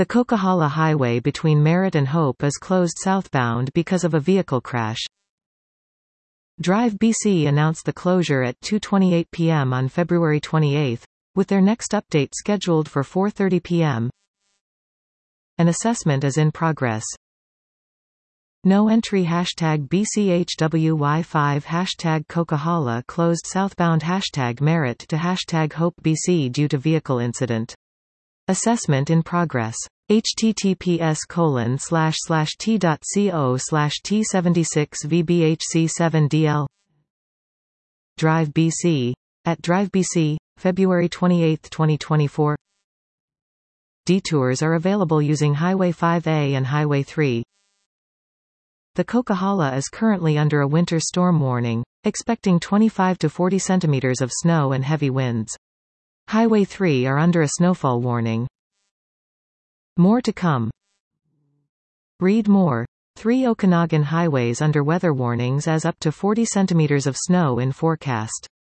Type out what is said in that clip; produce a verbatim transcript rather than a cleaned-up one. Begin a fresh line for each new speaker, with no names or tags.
The Coquihalla Highway between Merritt and Hope is closed southbound because of a vehicle crash. Drive B C announced the closure at two twenty-eight p m on February twenty-eighth, with their next update scheduled for four thirty p m An assessment is in progress. No entry hashtag B C H W Y five hashtag Coquihalla closed southbound hashtag Merritt to hashtag Hope B C due to vehicle incident. Assessment in progress. https colon slash slash t.co slash t76 vbhc7dl Drive B C. At Drive B C, February twenty-eighth twenty twenty-four. Detours are available using Highway five A and Highway three. The Coquihalla is currently under a winter storm warning, expecting twenty-five to forty centimeters of snow and heavy winds. Highway three are under a snowfall warning. More to come. Read more. Three Okanagan highways under weather warnings as up to forty centimeters of snow in forecast.